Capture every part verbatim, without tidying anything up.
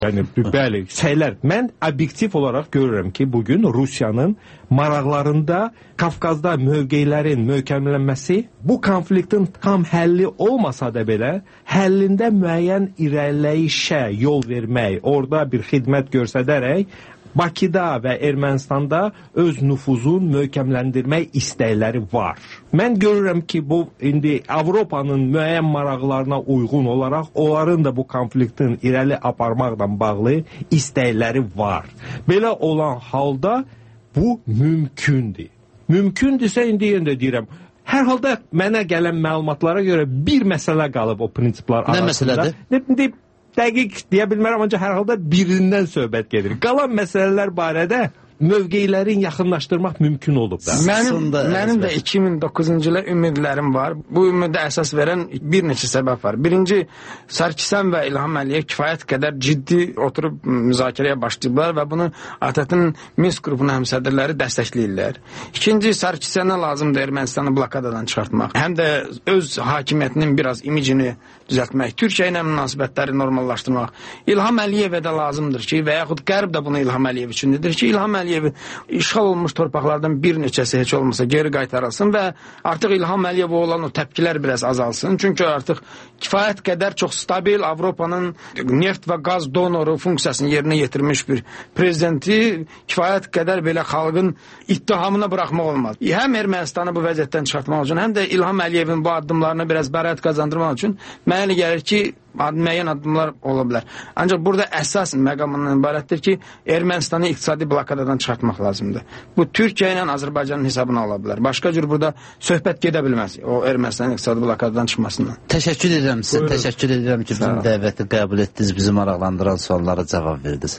Yəni, bəli, şeylər. Mən obyektiv olaraq görürəm ki, bugün Rusiyanın maraqlarında Qafqazda mövqeylərin möhkəmlənməsi bu konfliktin tam həlli olmasa da belə, həllində müəyyən irəliləyişə yol vermək, orada bir xidmət göstərərək Bakıda və Ermənistanda öz nüfuzun möhkəmləndirmək istəkləri var. Mən görürəm ki, bu indi Avropanın müəyyən maraqlarına uyğun olaraq onların da bu konfliktin irəli aparmaqla bağlı istəkləri var. Belə olan halda bu mümkündür. Mümkündürsə indi yenə də deyirəm, hər halda mənə gələn məlumatlara görə bir məsələ qalıb o prinsiplər arasında. Nə məsələdir? Ne, ne, dəqiq deyə bilmərəm, ancaq hər halda birindən söhbət gedir. Qalan məsələlər barədə mövqeylərin yaxınlaşdırmaq mümkün olub da. Mənim, mənim də iki min doqquzuncu ilə ümidlərim var. Bu ümidə əsas verən bir neçə səbəb var. Birinci, Sarkisyan və İlham Əliyev kifayət qədər ciddi oturub müzakirəyə başlayıblar və bunu A T T-nin Minsk qrupunun həmsədrləri dəstəkləyirlər. İkinci, Sarkisyana lazımdır Ermənistanı blokadadan çıxartmaq. Həm də öz hakimiyyətinin biraz imicini düzəltmək, Türkiyə ilə münasibətləri normallaşdırmaq. İlham Əliyevə də lazımdır ki, və yaxud Qərb də bunu İlham Əliyev üçündür ki, İlham Əliyev işğal olmuş torpaqlardan bir neçəsi heç olmasa geri qaytarılsın və artıq İlham Əliyevə olan o təpkilər biraz azalsın. Çünki artıq kifayət qədər çox stabil Avropanın neft və qaz donoru funksiyasını yerinə yetirmiş bir prezidenti kifayət qədər belə xalqın ittihamına buraxmaq olmaz. Həm Ermənistanı bu vəziyyətdən çıxartmaq üçün, həm də İlham Əliyevin bu addımlarına biraz bəraət qazandırmaq üçün mənə gəlir ki, müəyyən addımlar ola bilər. Ancaq burada əsas məqamından ibarətdir ki, Ermənistanı iqtisadi blokadadan çıxartmaq lazımdır. Bu Türkiyə ilə Azərbaycanın hesabına ola bilər. Başqa cür burada söhbət gedə bilməz o Ermənistanın iqtisadi blokadadan çıxmasından. Təşəkkür edirəm sizə, təşəkkür edirəm ki, bizim dəvəti qəbul etdiniz, bizi maraqlandıran suallara cavab verdiniz.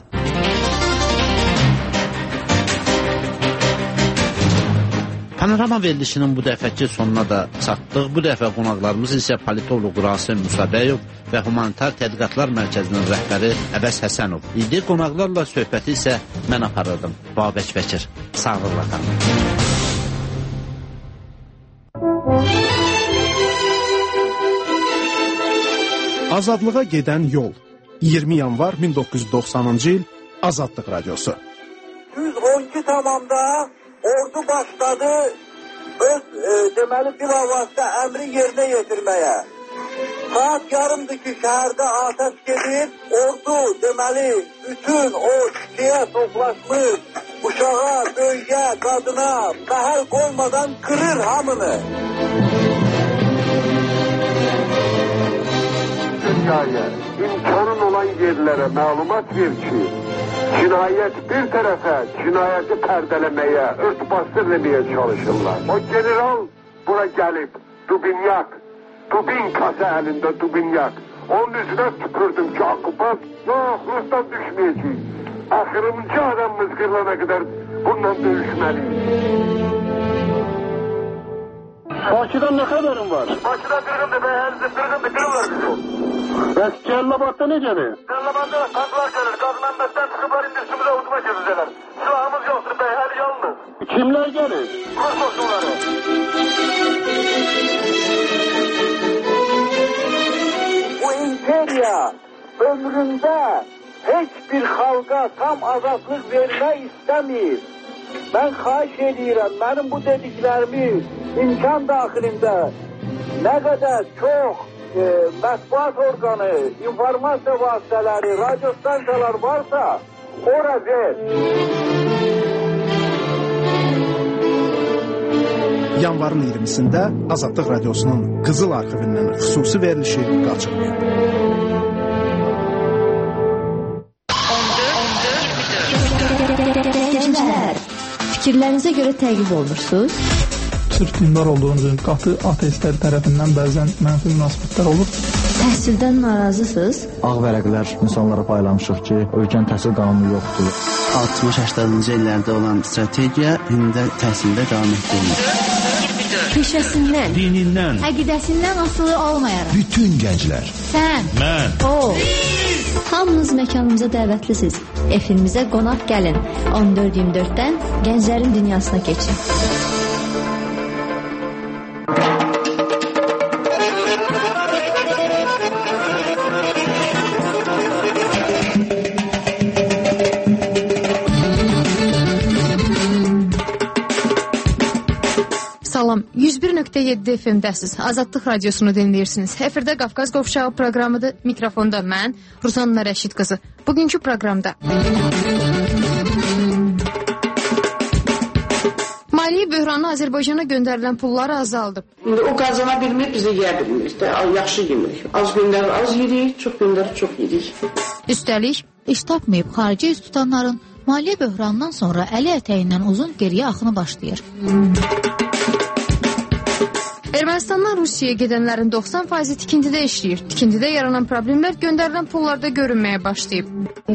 Panorama verilişinin bu dəfəki sonuna da çatdıq. Bu dəfə qonaqlarımız isə politolog Rasim Musabəyov və Humanitar Tədqiqatlar Mərkəzinin rəhbəri Əbəs Həsənov idi. Qonaqlarla söhbəti isə mən aparırdım. Babək Bəkir. Sağlıqla qalın. Azadlığa gedən yol. iyirmi yanvar min doqquz yüz doxsanıncı il Azadlıq Radiosu. yüz on iki tamamda ordu başladı öz e, deməli bilavasitə əmri yerinə yetirməyə. Saat yarımdır ki, şəhərdə atəş gedir, ordu deməli bütün o şiyə toplaşmış uşağa, böyüyə, qadına məhəl qoymadan qırır hamını. Dünyaya, imkanın olan yerlərə məlumat ver ki, cinayət bir tərəfə cinayəti pərdələməyə, ört-bastır eləməyə çalışırlar. O general bura gəlib, Dubinyak, Dubinkası əlində Dubinyak. Onun üzrə tüpürdüm ki, akupat, yox, Rusdan düşməyəcək. Axırıncı adamımız qırılana qədər bununla döyüşməliyik. Bakıdan nə xəbərin var? Bakıda qırğındır, bəyərizdə qırğındır, qırırlar bizi o. Bəs Cəllabadda necədir? Cəllabadda qazlar gəlir, qaz mənbətdən çıxıblar, indi üstümüzə udma gezəcəklər. Silahımız yoxdur, bəyər yalnız. Kimlər gəlir? Rus olsunları. Bu imperiya ömründə heç bir xalqa tam azadlıq vermək istəmir. Mən xahiş edirəm, mənim bu dediklərimi imkan daxilində nə qədər çox e, mətbuat orqanı, informasiya vasitələri, radio stansiyalar varsa, ora ver. Yanvarın iyirmisində Azadlıq Radiosunun Qızıl arxivindən xüsusi verilişi qaçırmayın. Gənclər, fikirlərinizə görə təqib olunursunuz? Sırf dindar olduğunuz qatı ateistlər tərəfindən bəzən mənfi münasibətlər olur. Təhsildən narazısınız? Ağ vərəqlər insanlara paylamışıq ki, ölkənin təhsil qanunu yoxdur. altmış-səksəninci illərdə olan strategiya indi təhsildə davam etdirilir. Peşəsindən, dinindən, əqidəsindən asılı olmayaraq. Bütün gənclər. Sən, mən, o. Hamınız məkanımıza dəvətlisiniz. Efimizə qonaq gəlin. on dörd iyirmi dörddən gənclərin dünyasına keçin. nöqtə yeddi F M-dəsiz. Azadlıq radiosunu dinləyirsiniz. Efirdə Qafqaz Qovşağı proqramıdır. Mikrofonda mən, Ruzanna Rəşid qızı. Bugünkü proqramda maliyyə böhranı Azərbaycana göndərilən pulları azaldıb. İndi o qazana bilmir, bizə yeyə bilmir. Yaxşı yemirik. Az gündər az yedik, çox gündər çox yedik. Üstəlik, iş tapmayıb xarici üst tutanların maliyyə böhranından sonra əli ətəyindən uzun geriyə axını başlayır. Ermənistandan Rusiyaya gedənlərin doxsan faizi tikintidə işləyir. Tikintidə yaranan problemlər göndərilən pullarda görünməyə başlayıb.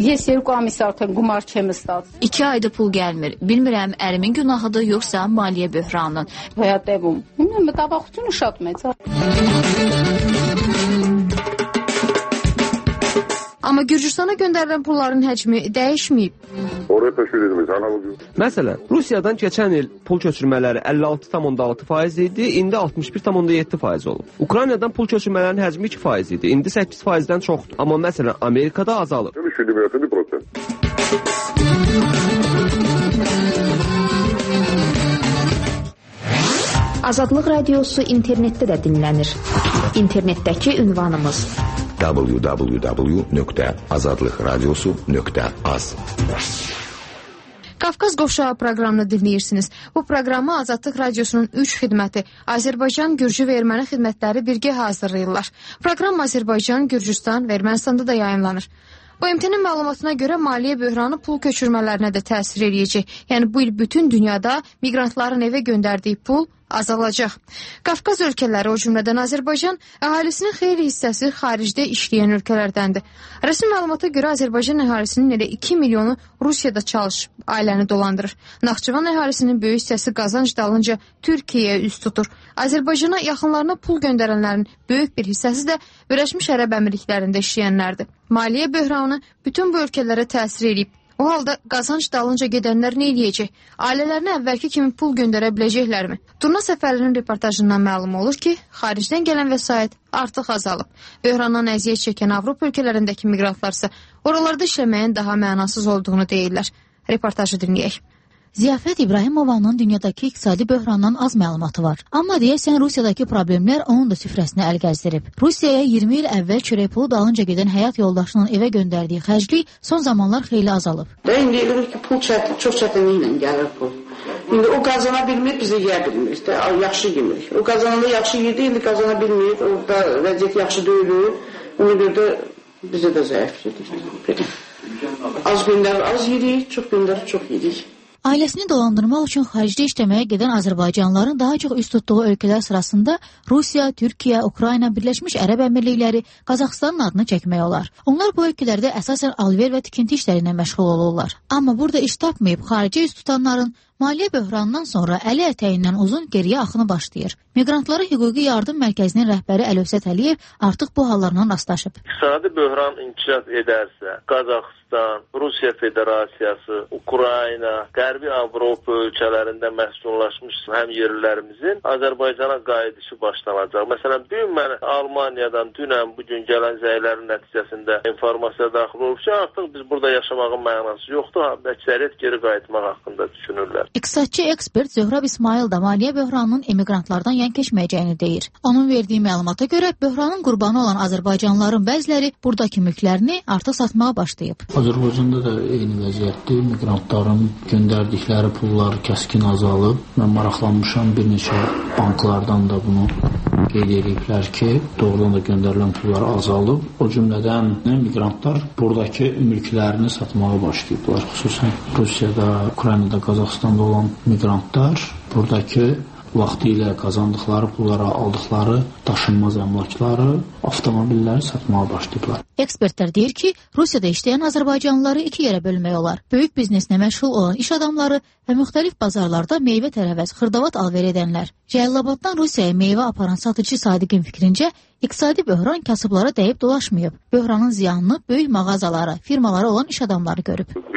İki ayda pul gəlmir. Bilmirəm, ərimin günahıdır, yoxsa maliyyə böhranının. Amma Gürcüstana göndərilən pulların həcmi dəyişməyib. Məsələn, Rusiyadan keçən il pul köçürmələri əlli altı tam onda altı faiz idi, indi altmış bir tam onda yeddi faiz olub. Ukraynadan pul köçürmələrinin həcmi iki faiz idi, indi səkkiz faizdən çoxdur. Amma məsələn, Amerikada azalıb. Azadlıq radiosu internetdə də dinlənir. İnternetdəki ünvanımız w w w nöqtə azadlıqradiosu nöqtə az. Qafqaz Qovşağı proqramını dinləyirsiniz. Bu proqramı Azadlıq radiosunun üç xidməti, Azərbaycan, Gürcü və Erməni xidmətləri birgə hazırlayırlar. Proqram Azərbaycan, Gürcüstan və Ermənistanda da yayımlanır. Bu M T-nin məlumatına görə maliyyə böhranı pul köçürmələrinə də təsir edəcək. Yəni bu il bütün dünyada miqrantların evə göndərdiyi pul azalacaq. Qafqaz ölkələri, o cümlədən Azərbaycan, əhalisinin xeyli hissəsi xaricdə işləyən ölkələrdəndir. Rəsmi məlumata görə Azərbaycan əhalisinin elə iki milyonu Rusiyada çalışıb, ailəni dolandırır. Naxçıvan əhalisinin böyük hissəsi qazanc dalınca Türkiyəyə üst tutur. Azərbaycana yaxınlarına pul göndərənlərin böyük bir hissəsi də Birləşmiş Ərəb Əmirliklərində işləyənlərdir. Maliyyə böhranı bütün bu ölkələrə təsir edib. O halda qazanc dalınca gedənlər nə eləyəcək? Ailələrinə əvvəlki kimi pul göndərə biləcəklərmi? Turna Səfərlinin reportajından məlum olur ki, xaricdən gələn vəsait artıq azalıb. Böhrandan əziyyət çəkən Avropa ölkələrindəki miqrantlarsa oralarda işləməyin daha mənasız olduğunu deyirlər. Reportajı dinləyək. Ziyafət İbrahimovanın dünyadakı iqtisadi böhrandan az məlumatı var. Amma deyəsən Rusiyadakı problemlər onun da süfrəsinə əl gəzdirib. Rusiyaya iyirmi il əvvəl çörək pulu dalınca gedən həyat yoldaşının evə göndərdiyi xərclik son zamanlar xeyli azalıb. İndi elədir ki, pul çətin, çox çətinliklə gəlir pul. İndi o qazana bilmir, bizə yeyə bilmir. Yaxşı yemirik. O qazananda yaxşı yedi, indi qazana bilmir. Orada vəziyyət yaxşı deyil. Ona görə də bizə də zəif yedik. Az gündər az yedik, çox gündər çox yedik. Ailəsini dolandırmaq üçün xaricdə işləməyə gedən azərbaycanlıların daha çox üst tutduğu ölkələr sırasında Rusiya, Türkiyə, Ukrayna, Birləşmiş Ərəb Əmirlikləri, Qazaxıstanın adını çəkmək olar. Onlar bu ölkələrdə əsasən alver və tikinti işləri ilə məşğul olurlar. Amma burada iş tapmayıb xarici üst tutanların maliyyə böhranından sonra əli ətəyindən uzun geriyə axını başlayır. Miqrantlara hüquqi yardım mərkəzinin rəhbəri Əlövsət Əliyev artıq bu hallarla rastlaşıb. İqtisadi böhran inkişaf edərsə, Qazaxıstan, Rusiya Federasiyası, Ukrayna, Qərbi Avropa ölkələrində məskunlaşmış həm yerlilərimizin Azərbaycana qayıdışı başlanacaq. Məsələn, dün mən Almaniyadan dünən bugün gələn zəylərin nəticəsində informasiya daxil olub ki, artıq biz burada yaşamağın mənası yoxdur, əksəriyyət geri qayıtmaq haqqında düşünürlər. İqtisadçı ekspert Zöhrab İsmail da maliyyə böhranının emigrantlardan yan keçməyəcəyini deyir. Onun verdiyi məlumata görə böhranın qurbanı olan azərbaycanlıların bəziləri buradakı mülklərini artıq satmağa başlayıb. Azərbaycanda da eyni vəziyyətdir. Miqrantların göndərdikləri pullar kəskin azalıb. Mən maraqlanmışam, bir neçə banklardan da bunu qeyd ediblər ki, doğrudan da göndərilən pullar azalıb. O cümlədən miqrantlar buradakı mülklərini satmağa başlayıblar. Xüsusən Rusiyada, Ukraynada, Qazaxıstanda olan miqrantlar buradakı vaxtı ilə qazandıqları pullara aldıqları daşınmaz əmlakları, avtomobilləri satmağa başlayıblar. Ekspertlər deyir ki, Rusiyada işləyən azərbaycanlıları iki yerə bölmək olar. Böyük bizneslə məşğul olan iş adamları və müxtəlif bazarlarda meyvə tərəvəz, xırdavat alver edənlər. Cəlilabaddan Rusiyaya meyvə aparan satıcı Sadiqin fikrincə, iqtisadi böhran kasıblara dəyib dolaşmayıb. Böhranın ziyanını böyük mağazalara, firmalara olan iş adamları görüb.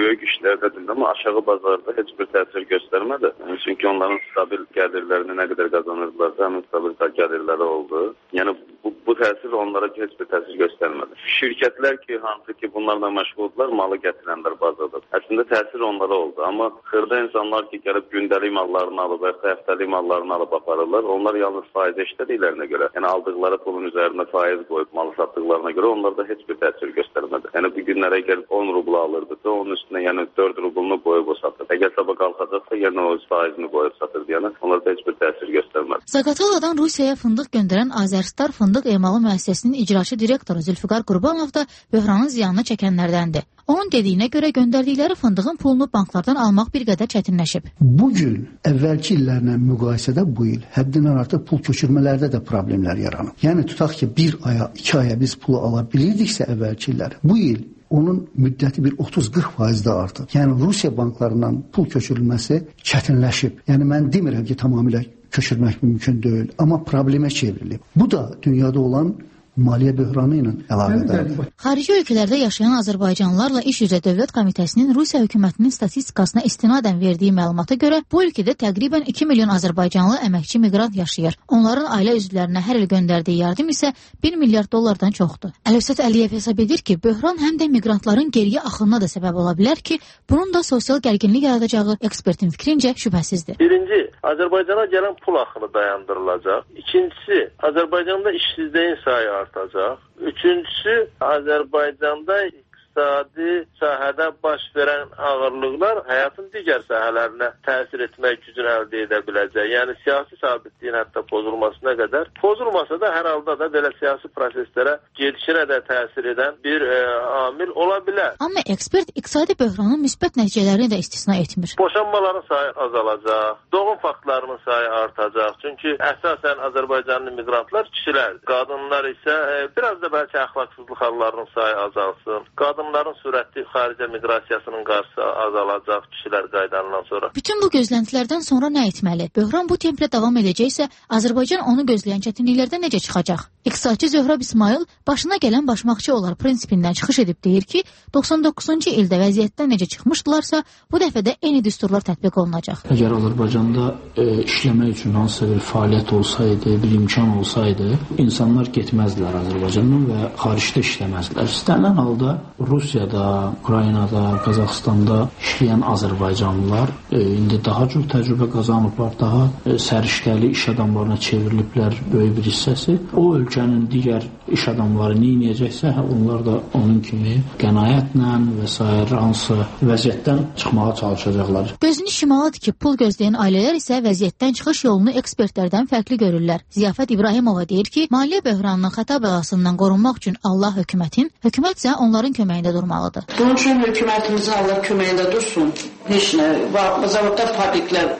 böyük işlərdədir, amma aşağı bazarda heç bir təsir göstərmədi. Yəni, çünki onların stabil gəlirlərini nə qədər qazanırdılarsa, həmin stabil gəlirləri oldu. Yəni bu, bu təsir onlara heç bir təsir göstərmədi. Şirkətlər ki, hansı ki bunlarla məşğuldurlar, malı gətirənlər bazada. Əslində təsir onlara oldu. Amma xırda insanlar ki, gəlib gündəlik mallarını alıb, həftəlik mallarını alıb aparırlar. Onlar yalnız faiz işlədiklərinə görə, yəni aldıqları pulun üzərində faiz qoyub malı satdıqlarına görə onlarda heç bir təsir göstərmədi. Yəni bu günlərə gəlib on rubl alırdısa, onun üstünə yəni dörd rublunu qoyub o satır. Əgər sabah qalxacaqsa, yenə o öz faizini qoyub satır. Yəni onlarda heç bir təsir göstərmədi. Zaqataladan Rusiyaya fındıq göndərən Azərstar Fındıq Emalı müəssisəsinin icraçı direktoru Zülfüqar Qurbanov da böhranın ziyanını çəkənlərdəndir. Onun dediyinə görə göndərdikləri fındığın pulunu banklardan almaq bir qədər çətinləşib. Bu gün əvvəlki illərlə müqayisədə bu il həddindən artıq pul köçürmələrdə də problemlər yaranıb. Yəni tutaq ki, bir aya, iki aya biz pulu ala bilirdiksə əvvəlki illər, bu il onun müddəti bir otuz qırx faizdə artıb. Yəni Rusiya banklarından pul köçürülməsi çətinləşib. Yəni mən demirəm ki, tamamilə köçürmək mümkün deyil, amma problemə çevrilib. Bu da dünyada olan maliyyə böhranı ilə əlaqədardır. Xarici ölkələrdə yaşayan azərbaycanlılarla iş üzrə Dövlət Komitəsinin Rusiya hökumətinin statistikasına istinadən verdiyi məlumata görə bu ölkədə təqribən iki milyon azərbaycanlı əməkçi miqrant yaşayır. Onların ailə üzvlərinə hər il göndərdiyi yardım isə bir milyard dollardan çoxdur. Əlövsət Əliyev hesab edir ki, böhran həm də miqrantların geriyə axınına da səbəb ola bilər ki, bunun da sosial gərginlik yaradacağı ekspertin fikrincə şübhəsizdir. Birinci, Azərbaycana gələn pul axını dayandırılacaq. İkincisi, Azərbaycanda işsizliyin sayı artacaq. Üçüncüsü, Azərbaycanda iqtisadi sahədə baş verən ağırlıqlar həyatın digər sahələrinə təsir etmək gücünü əldə edə biləcək. Yəni siyasi sabitliyin hətta pozulmasına qədər. Pozulmasa da hər halda da belə siyasi proseslərə gedişinə də təsir edən bir e, amil ola bilər. Amma ekspert iqtisadi böhranın müsbət nəticələrini də istisna etmir. Boşanmaların sayı azalacaq, doğum faktlarının sayı artacaq. Çünki əsasən Azərbaycanlı miqrantlar kişilərdir. Qadınlar isə e, biraz da bəlkə əxlaqsızlıq hallarının sayı azalsın. Qadınların sürətli xaricə miqrasiyasının qarşısı azalacaq kişilər qaydanından sonra. Bütün bu gözləntilərdən sonra nə etməli? Böhran bu templə davam edəcəksə, Azərbaycan onu gözləyən çətinliklərdən necə çıxacaq? İqtisadçı Zöhrab İsmail başına gələn başmaqçı olar prinsipindən çıxış edib deyir ki, doxsan doqquzuncu ildə vəziyyətdən necə çıxmışdılarsa, bu dəfə də eyni düsturlar tətbiq olunacaq. Əgər Azərbaycanda e, işləmək üçün hansısa bir fəaliyyət olsaydı, bir imkan olsaydı, insanlar getməzdilər Azərbaycandan və xaricdə işləməzdilər. İstənilən halda Rusiyada, Ukraynada, Qazaxstanda işləyən azərbaycanlılar e, indi daha çox təcrübə qazanıblar, daha e, səriştəli iş adamlarına çevriliblər böyük bir hissəsi. O ölkənin digər iş adamları neynəyəcəksə, onlar da onun kimi qənaətlə və s. hansı vəziyyətdən çıxmağa çalışacaqlar. Gözünü şimaladır ki, pul gözləyən ailələr isə vəziyyətdən çıxış yolunu ekspertlərdən fərqli görürlər. Ziyafət İbrahimova deyir ki, maliyyə böhranının xəta bəlasından qorunmaq üçün Allah hökumətin, hökumət isə onların köməyində durmalıdır. Bunun üçün hökumətimizin Allah köməyində dursun. Heç nə, zavodlar, fabriklər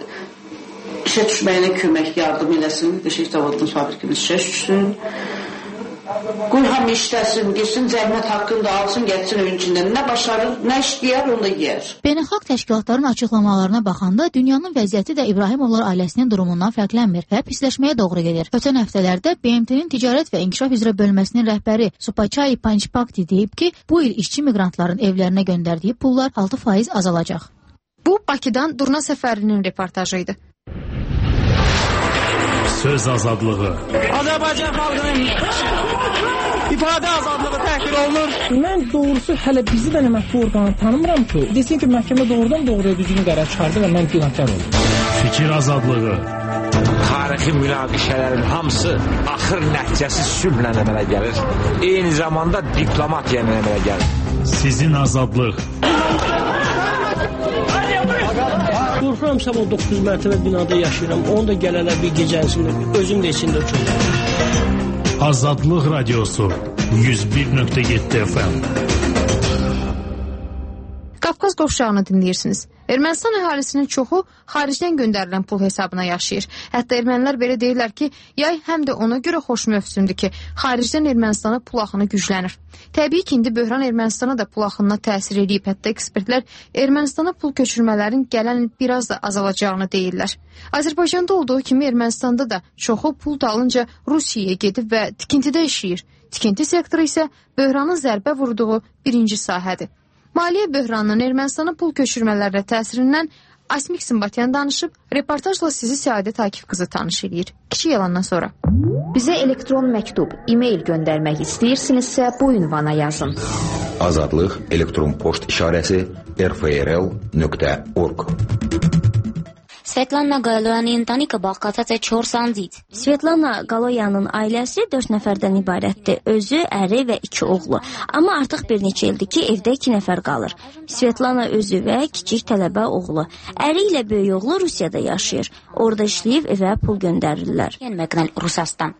işə düşməyinə kömək yardım eləsin. Beşik zavodun fabrikimiz işə düşsün. Qoy hamı işləsin, girsin, zəhmət haqqını da alsın, getsin öncündən. Nə başarır, nə işləyər, onu da yiyər. Beynəlxalq təşkilatların açıqlamalarına baxanda dünyanın vəziyyəti də İbrahimovlar ailəsinin durumundan fərqlənmir və pisləşməyə doğru gedir. Ötən həftələrdə B M T-nin Ticarət və İnkişaf üzrə bölməsinin rəhbəri Supachai Panchpakdi deyib ki, bu il işçi miqrantların evlərinə göndərdiyi pullar altı faiz azalacaq. Bu, Bakıdan Durna Səfərinin reportajı idi. Söz azadlığı. Azərbaycan xalqının ifadə azadlığı təhqir olunur. Mən doğrusu hələ bizi də məhkəmə orqanı tanımıram ki, desin ki, məhkəmə doğrudan doğruya düzgün qərar çıxardı və mən günahkar oldum. Fikir azadlığı. Tarixi münaqişələrin hamısı axır nəticəsi sülhlə əmələ gəlir. Eyni zamanda diplomatiya əmələ gəlir. Sizin azadlıq. Qorxuram sabah doqquz mərtəbə binada yaşayıram. Onu da gələnə bir gecənsində, özüm də içində uçurum. Azadlıq Radiosu yüz bir nöqtə yeddi F M. Qafqaz qovşağını dinləyirsiniz. Ermənistan əhalisinin çoxu xaricdən göndərilən pul hesabına yaşayır. Hətta ermənilər belə deyirlər ki, yay həm də ona görə xoş mövsümdür ki, xaricdən Ermənistana pul axını güclənir. Təbii ki, indi böhran Ermənistana da pul axınına təsir edib. Hətta ekspertlər Ermənistana pul köçürmələrin gələn il biraz da azalacağını deyirlər. Azərbaycanda olduğu kimi Ermənistanda da çoxu pul dalınca Rusiyaya gedib və tikintidə işləyir. Tikinti sektoru isə böhranın zərbə vurduğu birinci sahədir. Maliyyə böhranının Ermənistana pul köçürmələrlə təsirindən Asmik Simbatyan danışıb, reportajla sizi Səadət Akif qızı tanış edir. Kiçik yalandan sonra. Bizə elektron məktub, e-mail göndərmək istəyirsinizsə bu ünvana yazın. Azadlıq elektron poçt işarəsi r f r l nöqtə org. Svetlana Galoyanın ընտանիքը բաղկացած է չորս անձից. Svetlana Galoyanın ailəsi dörd nəfərdən ibarətdir. Özü, əri və iki oğlu. Amma artıq bir neçə ildir ki, evdə iki nəfər qalır. Svetlana özü və kiçik tələbə oğlu. Əri ilə böyük oğlu Rusiyada yaşayır. Orada işləyib evə pul göndərirlər. Yenməknəl Rusastan.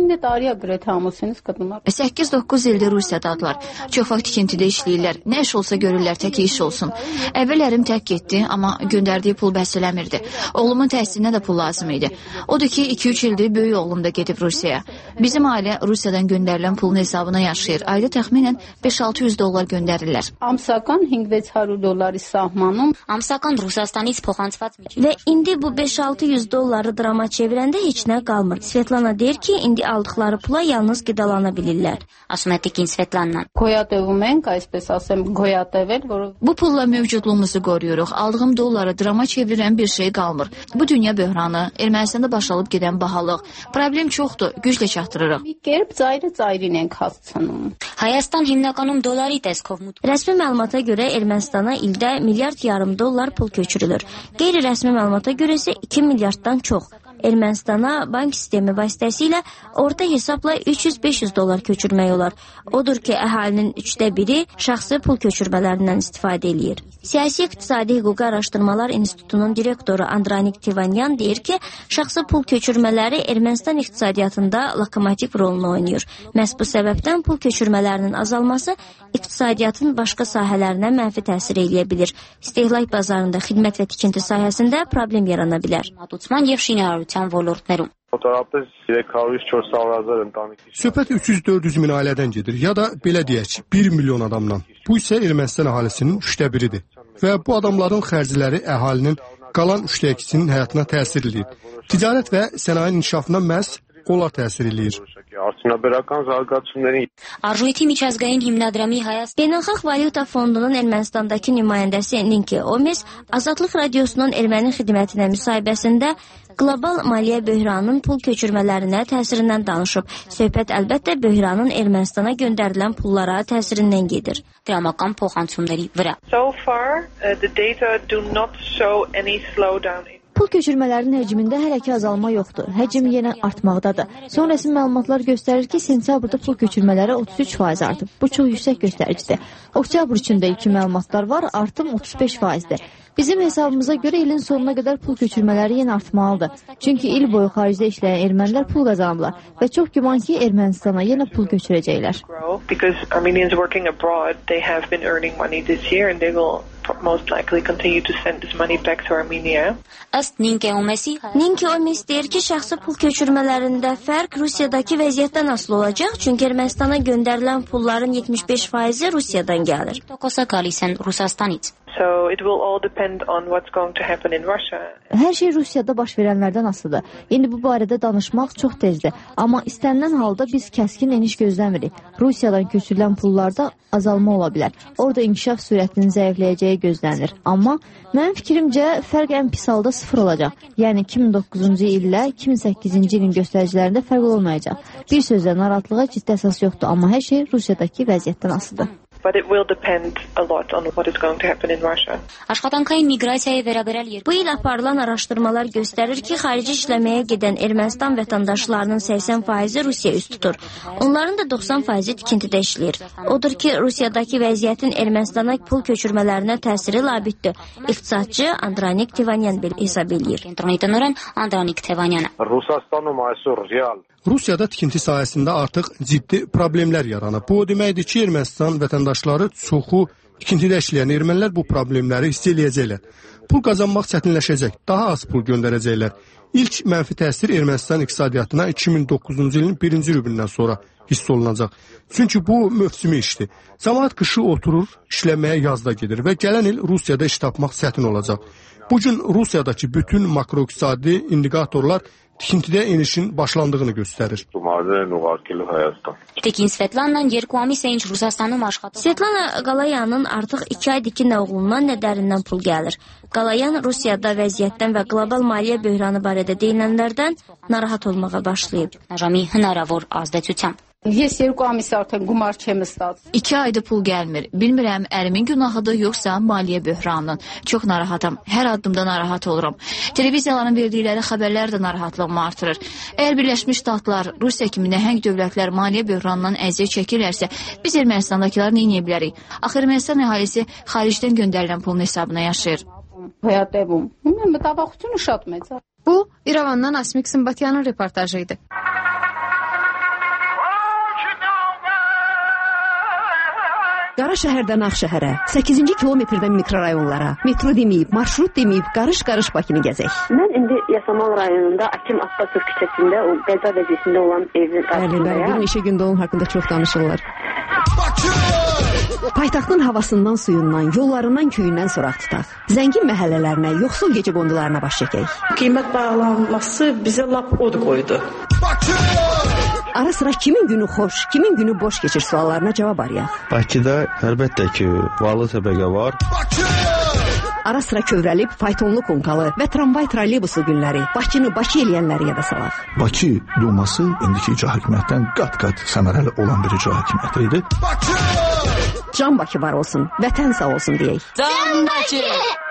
səkkiz doqquz ildir Rusiyadadılar. Çox vaxt tikintidə işləyirlər. Nə iş olsa görürlər, tək iş olsun. Əvvəl ərim tək getdi, amma göndərdiyi pul bəs eləmirdi. Oğlumun təhsilinə də pul lazım idi. Odur ki, iki üç ildir böyük oğlum da gedib Rusiyaya. Bizim ailə Rusiyadan göndərilən pulun hesabına yaşayır. Ayda təxminən beş altı yüz dollar göndərirlər. Ամսական հինգ հարյուր դոլարի սահմանում ամսական Ռուսաստանից փոխանցված միջին. Və indi bu beş altı yüz dolları drama çevirəndə heç nə qalmır. Svetlana deyir ki, indi aldıqları pula yalnız qidalana bilirlər. Ասում է տիկին Սվետլանան. Գոյատևում ենք, այսպես ասեմ, գոյատևել, որ Bu pulla mövcudluğumuzu qoruyuruq. Aldığım dolları drama çevirən bir şey qalmır. Bu dünya böhranı, Ermənistanda başalıb gedən bahalıq. Problem çoxdur, güclə çatdırırıq. Հայաստան հիմնականում դոլարի տեսքով մուտք. Rəsmi məlumata görə Ermənistana ildə milyard yarım dollar pul köçürülür. Qeyri-rəsmi məlumata görə isə iki milyarddan çox. Ermənistana bank sistemi vasitəsilə orta hesabla üç yüz beş yüz dollar köçürmək olar. Odur ki, əhalinin üçdə biri şəxsi pul köçürmələrindən istifadə edir. Siyasi İqtisadi Hüquqi Araşdırmalar İnstitutunun direktoru Andranik Tivanyan deyir ki, şəxsi pul köçürmələri Ermənistan iqtisadiyyatında lokomotiv rolunu oynayır. Məhz bu səbəbdən pul köçürmələrinin azalması iqtisadiyyatın başqa sahələrinə mənfi təsir eləyə bilir. İstehlak bazarında, xidmət və tikinti sahəsində problem yarana bilər. Մատուցման եւ շինարարության ոլորտներում. Söhbət üç yüz dörd yüz min ailədən gedir, ya da belə deyək, bir milyon adamdan. Bu isə Ermənistan əhalisinin üçdə biridir. Və bu adamların xərcləri əhalinin qalan üçdə ikisinin həyatına təsir edir. Ticarət və sənaye inkişafına məhz onlar təsir edir. Arjույթի միջազգային հիմնադրամի Հայաստան Beynəlxalq Valyuta Fondunun Ermənistandakı nümayəndəsi Ninki Omes Azadlıq Radiosunun erməni xidmətinə müsahibəsində qlobal maliyyə böhranının pul köçürmələrinə təsirindən danışıb. Söhbət əlbəttə böhranın Ermənistana göndərilən pullara təsirindən gedir. Dramական փոխանցումների վրա. So far, uh, the data do not show any slowdown in Pul köçürmələrinin həcmində hələ ki azalma yoxdur. Həcm yenə artmaqdadır. Son rəsmi məlumatlar göstərir ki, sentyabrda pul köçürmələri otuz üç faiz artıb. Bu çox yüksək göstəricidir. Oktyabr üçün də ilkin məlumatlar var, artım otuz beş faizdir. Bizim hesabımıza görə ilin sonuna qədər pul köçürmələri yenə artmalıdır. Çünki il boyu xaricdə işləyən ermənilər pul qazanırlar və çox güman ki, Ermənistana yenə pul köçürəcəklər. Because Armenians working abroad, they have been earning money this year and they will most likely continue to send this money back to Armenia. Ըստ Նինկե Օմեսի Ninki Omes deyir ki, şəxsi pul köçürmələrində fərq Rusiyadakı vəziyyətdən asılı olacaq, çünki Ermənistana göndərilən pulların yetmiş beş faizi Rusiyadan gəlir. տոկոսը գալիս են Ռուսաստանից. So it will all depend on what's going to happen in Russia. Hər şey Rusiyada baş verənlərdən asılıdır. İndi bu barədə danışmaq çox tezdir. Amma istənilən halda biz kəskin eniş gözləmirik. Rusiyadan köçürülən pullarda azalma ola bilər. Orada inkişaf sürətinin zəifləyəcəyi gözlənilir. Amma mənim fikrimcə fərq ən pis halda sıfır olacaq. Yəni iki min doqquzuncu illə iki min səkkizinci ilin göstəricilərində fərq olmayacaq. Bir sözlə narahatlığa ciddi əsas yoxdur, amma hər şey Rusiyadakı vəziyyətdən asılıdır. But it will depend a lot on what is going to happen in Russia. Աշխատանքային միգրացիայի վերաբերյալ Bu il aparılan araşdırmalar göstərir ki, xarici işləməyə gedən Ermənistan vətəndaşlarının səksən faizi Rusiya üst tutur. Onların da doxsan faizi tikintidə işləyir. Odur ki, Rusiyadakı vəziyyətin Ermənistana pul köçürmələrinə təsiri labiddir. İqtisadçı Andranik Tivanyan hesab eləyir. Կենտրոնի տնօրեն Անդրանիկ Թևանյանը. Rusաստանում այսօր real Rusiyada tikinti sahəsində artıq ciddi problemlər yaranıb. Bu o deməkdir ki, Ermənistan vətəndaşları çoxu tikintidə işləyən ermənilər bu problemləri hiss eləyəcəklər. Pul qazanmaq çətinləşəcək, daha az pul göndərəcəklər. İlk mənfi təsir Ermənistan iqtisadiyyatına iki min doqquzuncu ilin birinci rübündən sonra hiss olunacaq. Çünki bu mövsümi işdir. Cəmaət qışı oturur, işləməyə yazda gedir və gələn il Rusiyada iş tapmaq çətin olacaq. Bugün Rusiyadakı bütün makroiqtisadi indikatorlar tikintidə enişin başlandığını göstərir. Svetlana Qalayanın artıq iki aydır ki, nə oğlundan, nə dərindən pul gəlir. Qalayan Rusiyada vəziyyətdən və qlobal maliyyə böhranı barədə deyilənlərdən narahat olmağa başlayıb. İki aydır pul gəlmir. Bilmirəm, ərimin günahıdır, yoxsa maliyyə böhranının. Çox narahatam. Hər addımda narahat olurum. Televiziyaların verdikləri xəbərlər də narahatlığımı artırır. Əgər Birləşmiş Ştatlar, Rusiya kimi nəhəng dövlətlər maliyyə böhranından əziyyət çəkirlərsə, biz Ermənistandakılar nə edə bilərik? Axı Ermənistan əhalisi xaricdən göndərilən pulun hesabına yaşayır. Bu, İrəvandan Asmik Sımbatyanın reportajı idi. Qara şəhərdən Ağşəhərə, səkkizinci kilometrdən mikrorayonlara, metro deməyib, marşrut deməyib, qarış-qarış Bakını gəzək. Mən indi Yasamal rayonunda Akim Abbasov küçəsində o qəza vəziyyətində olan evin qarşısındayam. Bəli, bir neçə gündə onun haqqında çox danışırlar. Paytaxtın havasından, suyundan, yollarından, köyündən soraq tutaq. Zəngin məhəllələrinə, yoxsul gecə qondularına baş çəkək. Qiymət bağlanması bizə lap od qoydu. Ara sıra kimin günü xoş, kimin günü boş keçir suallarına cavab arayaq. Bakıda əlbəttə ki, varlı təbəqə var. Ara sıra kövrəlib, faytonlu konkalı və tramvay trolleybuslu günləri, Bakını Bakı eləyənləri yada salaq. Bakı Duması indiki icra hakimiyyətdən qat-qat səmərəli olan bir icra hakimiyyəti idi. Can Bakı var olsun, vətən sağ olsun deyək. Can Bakı!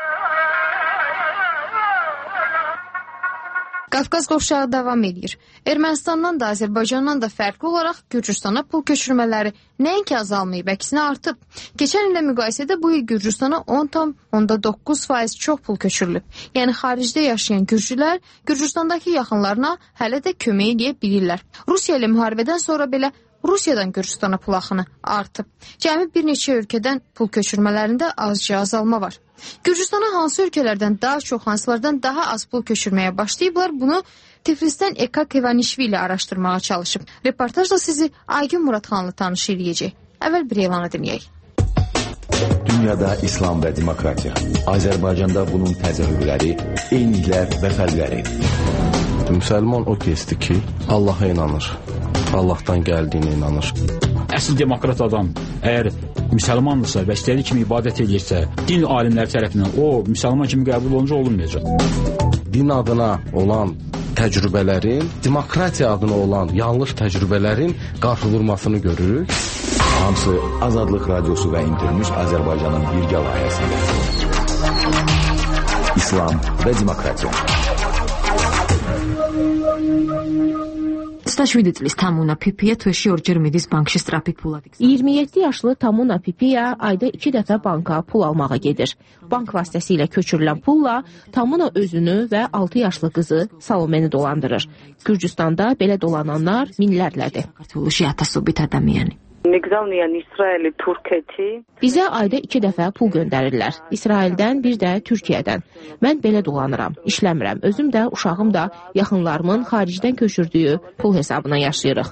Qafqaz qovşağı davam edir. Ermənistandan da, Azərbaycandan da fərqli olaraq Gürcüstana pul köçürmələri nəinki azalmayıb, əksinə artıb. Keçən illə müqayisədə bu il Gürcüstana on tam doqquz faiz çox pul köçürülüb. Yəni xaricdə yaşayan gürcülər Gürcüstandakı yaxınlarına hələ də kömək edə bilirlər. Rusiya ilə müharibədən sonra belə Rusiyadan Gürcüstana pul axını artıb. Cəmi bir neçə ölkədən pul köçürmələrində azca azalma var. Gürcüstana hansı ölkələrdən daha çox, hansılardan daha az pul köçürməyə başlayıblar, bunu Tiflisdən Ekak Evanişvili araşdırmağa çalışıb. Reportajla sizi Aygün Muradxanlı tanış edəcək. Əvvəl bir elanı dinləyək. Dünyada İslam və demokratiya. Azərbaycanda bunun təzahürləri, eyniliklər və fərqləri. Müsəlman o kəsdir ki, Allaha inanır. Allahdan gəldiyinə inanır. Əsl demokrat adam əgər müsəlmandırsa və istədiyi kimi ibadət edirsə, din alimləri tərəfindən o müsəlman kimi qəbul olunca olunmayacaq. Din adına olan təcrübələrin, demokratiya adına olan yanlış təcrübələrin qarşıdurmasını görürük. Hamısı Azadlıq Radiosu və Internews Azərbaycanın birgə layihəsində. İslam və demokratiya. iyirmi yeddi yaşlı Tamuna Pipiya ayda iki dəfə banka pul almağa gedir. Bank vasitəsilə köçürülən pulla Tamuna özünü və altı yaşlı qızı Salomeni dolandırır. Gürcüstanda belə dolananlar minlərlədir. Bizə ayda iki dəfə pul göndərirlər. İsraildən, bir də Türkiyədən. Mən belə dolanıram, işləmirəm. Özüm də, uşağım da yaxınlarımın xaricdən köçürdüyü pul hesabına yaşayırıq.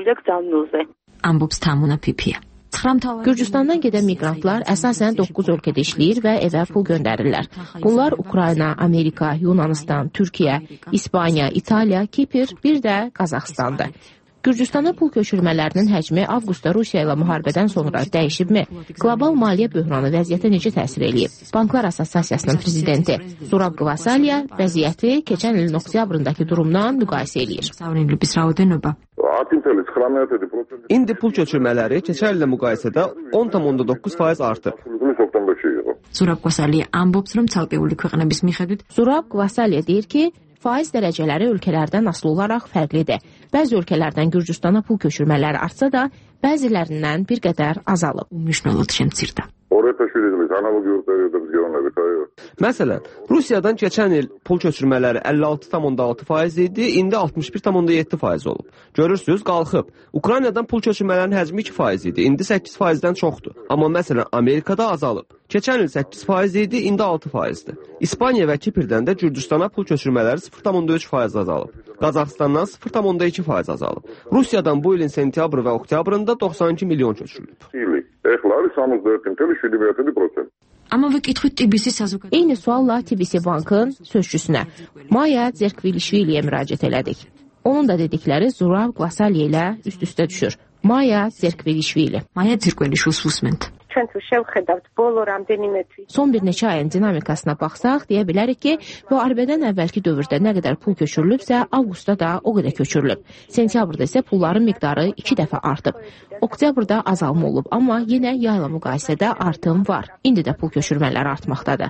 Gürcüstandan gedən miqrantlar əsasən doqquz ölkədə işləyir və evə pul göndərirlər. Bunlar Ukrayna, Amerika, Yunanistan, Türkiyə, İspaniya, İtaliya, Kipr, bir də Qazaxıstandır. Gürcüstana pul köçürmələrinin həcmi avqustda Rusiya ilə müharibədən sonra dəyişibmi? Qlobal maliyyə böhranı vəziyyətə necə təsir eləyib? Banklar Assosiasiyasının prezidenti Zurab Qvasalya vəziyyəti keçən ilin oktyabrındakı durumdan müqayisə eləyir. İndi pul köçürmələri keçən illə müqayisədə on tam doqquz faiz artıb. Zurab Qvasalya ամբողջ ցալպեուլի ქვეყნების მიხედვით Zurab Qvasalya deyir ki, faiz dərəcələri ölkələrdən asılı olaraq fərqlidir. Bəzi ölkələrdən Gürcüstana pul köçürmələri artsa da, bəzilərindən bir qədər azalıb. Məsələn, Rusiyadan keçən il pul köçürmələri əlli altı tam altı faiz idi, indi altmış bir tam yeddi faiz olub. Görürsünüz, qalxıb. Ukraynadan pul köçürmələrin həcmi iki faiz idi, indi səkkiz faizdən çoxdur. Amma məsələn, Amerikada azalıb. Keçən il səkkiz faiz idi, indi altı faizdir. İspaniya və Kiprdən də Gürcüstana pul köçürmələri sıfır tam üç faiz azalıb. Qazaxıstandan sıfır tam iki faiz azalıb. Rusiyadan bu ilin sentyabr və oktyabrında doxsan iki milyon köçürülüb. Eyni sualla T B C Bankın sözçüsünə. Maya Zerkvilişviliyə müraciət elədik. Onun da dedikləri Zurav Glasalye ilə üst-üstə düşür. Maya Zerkvilişvili. Maya Zerkvilişvili. Son bir neçə ayın dinamikasına baxsaq, deyə bilərik ki, müharibədən əvvəlki dövrdə nə qədər pul köçürülübsə, avqustda da o qədər köçürülüb. Sentyabrda isə pulların miqdarı iki dəfə artıb. Oktyabrda azalma olub, amma yenə yayla müqayisədə artım var. İndi də pul köçürmələri artmaqdadır.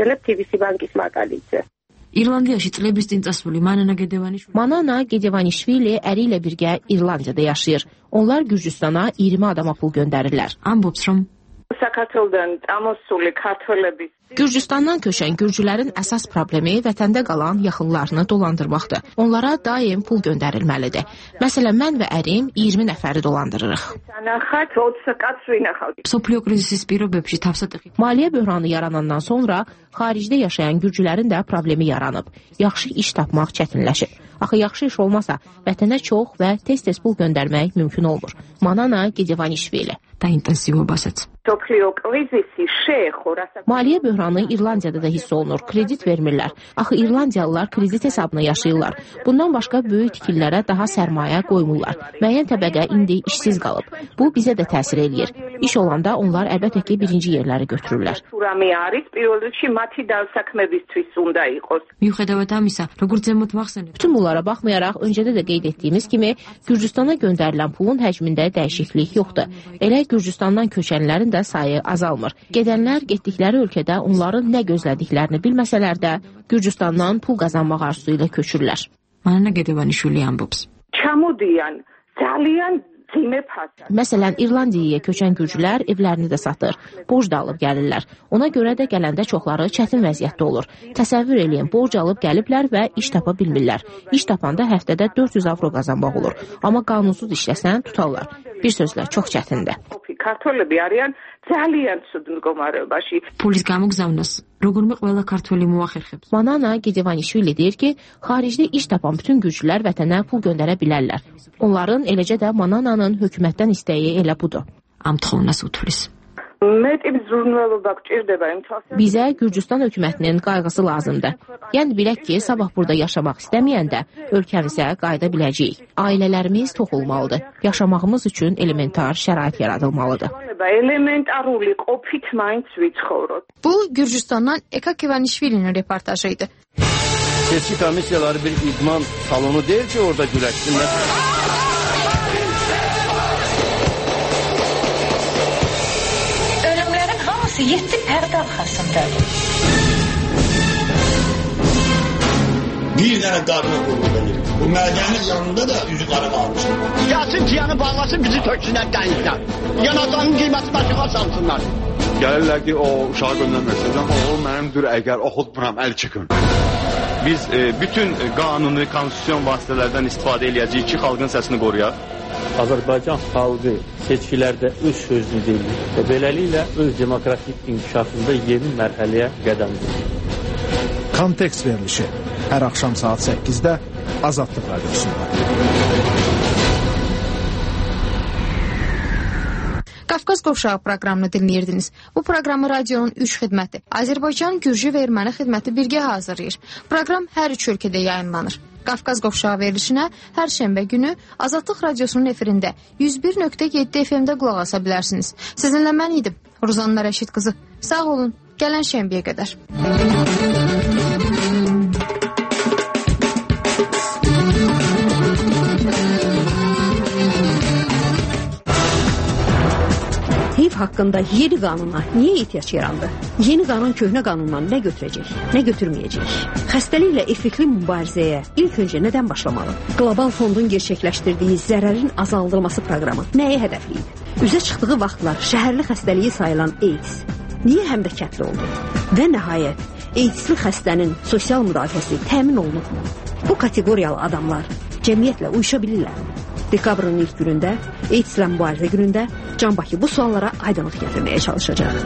İrlandiyaşı წლების წინ წასული Manana Gedevanishvili. Manana Gedevanishvili əri ilə birgə İrlandiyada yaşayır. Onlar Gürcüstana iyirmi adama pul göndərirlər. Ambops რომ Gürcüstandan köçən gürcülərin əsas problemi vətəndə qalan yaxınlarını dolandırmaqdır. Onlara daim pul göndərilməlidir. Məsələn, mən və ərim iyirmi nəfəri dolandırırıq. Maliyyə böhranı yaranandan sonra xaricdə yaşayan gürcülərin də problemi yaranıb. Yaxşı iş tapmaq çətinləşib. Axı yaxşı iş olmasa, vətənə çox və tez-tez pul göndərmək mümkün olmur. Manana Gedevanishvili. Maliyyə böhranı İrlandiyada da hiss olunur. Kredit vermirlər. Axı İrlandiyalılar kredit hesabına yaşayırlar. Bundan başqa böyük tikililərə daha sərmayə qoymurlar. Müəyyən təbəqə indi işsiz qalıb. Bu bizə də təsir eləyir. İş olanda onlar əlbəttə ki, birinci yerləri götürürlər. Bütün bunlara baxmayaraq, öncədə də qeyd etdiyimiz kimi, Gürcüstana göndərilən pulun həcmində dəyişiklik yoxdur. Elə Gürcüstandan köçənlərin də sayı azalmır. Gedənlər getdikləri ölkədə onların nə gözlədiklərini bilməsələr də, Gürcüstandan pul qazanmaq arzusu ilə köçürlər. Manana Gedevanishvili ambops. Məsələn, İrlandiyaya köçən gürcülər evlərini də satır, borc da alıb gəlirlər. Ona görə də gələndə çoxları çətin vəziyyətdə olur. Təsəvvür eləyin, borc alıb gəliblər və iş tapa bilmirlər. İş tapanda həftədə dörd yüz avro qazanmaq olur. Amma qanunsuz işləsən tutarlar. Bir sözlə, çox çətindir. Polis გამოგზავნას როგორმე ყველა ქართველი მოახერხებს. Manana Gedevanishvili deyir ki, xaricdə iş tapan bütün gürcülər vətənə pul göndərə bilərlər. Onların eləcə də Manananın hökumətdən istəyi elə budur. Am თხოვნას უთვლის. Bizə Gürcüstan hökumətinin qayğısı lazımdır. Yəni bilək ki, sabah burada yaşamaq istəməyəndə ölkəmizə qayıda biləcəyik. Ailələrimiz tox olmalıdır. Yaşamağımız üçün elementar şərait yaradılmalıdır. Bu, Gürcüstandan Eka Kevanishvilinin reportajı idi. Seçki komissiyaları bir idman salonu deyil ki, orada güləşsinlər. Yedi pərdə arxasındadır. Bir dənə qarına qurulur. Bu məlgənin yanında da üzü qara qalmışdır. Gəlsin ciyanı bağlasın, bizi töksünlər dənizdən. Yanadanın qiyməti başıqa salsınlar. Gəlirlər ki, o uşağı göndərməksiniz, amma o mənimdir, əgər oxutmuram, əl çıxın. Biz e, bütün qanuni, konstitusyon vasitələrdən istifadə eləyəcəyik ki, xalqın səsini qoruyaq. Azərbaycan xalqı seçkilərdə öz sözünü deyir və beləliklə öz demokratik inkişafında yeni mərhələyə qədəm qoyur. Kontekst verilişi hər axşam saat səkkizdə Azadlıq Radiosunda. Qafqaz Qovşağı proqramını dinləyirdiniz. Bu proqramı radionun üç xidməti, Azərbaycan, Gürcü və Erməni xidməti birgə hazırlayır. Proqram hər üç ölkədə yayınlanır. Qafqaz Qovşağı verilişinə hər şənbə günü Azadlıq Radiosunun efirində yüz bir nöqtə yeddi F M-də qulaq asa bilərsiniz. Sizinlə mən idim, Ruzanna Rəşid qızı. Sağ olun, gələn şənbəyə qədər. H I V haqqında yeni qanuna niyə ehtiyac yarandı? Yeni qanun köhnə qanundan nə götürəcək, nə götürməyəcək? Xəstəliklə effektli mübarizəyə ilk öncə nədən başlamalı? Qlobal fondun gerçəkləşdirdiyi zərərin azaldılması proqramı nəyə hədəfləyib? Üzə çıxdığı vaxtlar şəhərli xəstəliyi sayılan AIDS niyə həm də kəndli oldu? Və nəhayət, AIDSli xəstənin sosial müdafiəsi təmin olunubmu? Bu kateqoriyalı adamlar cəmiyyətlə uyuşa bilirlər. Dekabrın ilk günündə, AIDSlə mübarizə günündə Can Bakı bu suallara aydınlıq gətirməyə çalışacaq.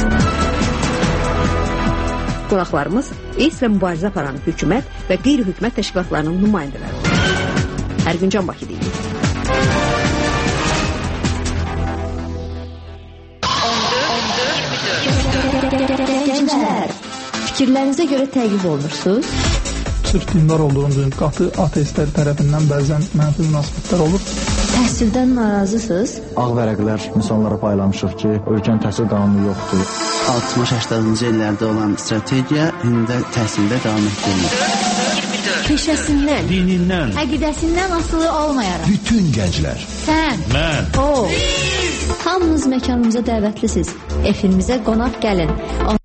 Qonaqlarımız AIDSlə mübarizə aparan hökumət və qeyri-hökumət təşkilatlarının nümayəndələri. Hər gün Can Bakı deyilir. Gənclər, fikirlərinizə görə təqib olunursunuz. sırf dindar olduğumuz üçün qatı ateistlər tərəfindən bəzən mənfi münasibətlər olur. Təhsildən narazısınız? Ağ vərəqlər insanlara paylamışıq ki, ölkənin təhsil qanunu yoxdur. altmış səksən illərdə olan strategiya indi təhsildə davam etdirilir. Peşəsindən, dinindən, əqidəsindən asılı olmayaraq. Bütün gənclər. Sən, mən, o. Hamınız məkanımıza dəvətlisiniz. Efimizə qonaq gəlin.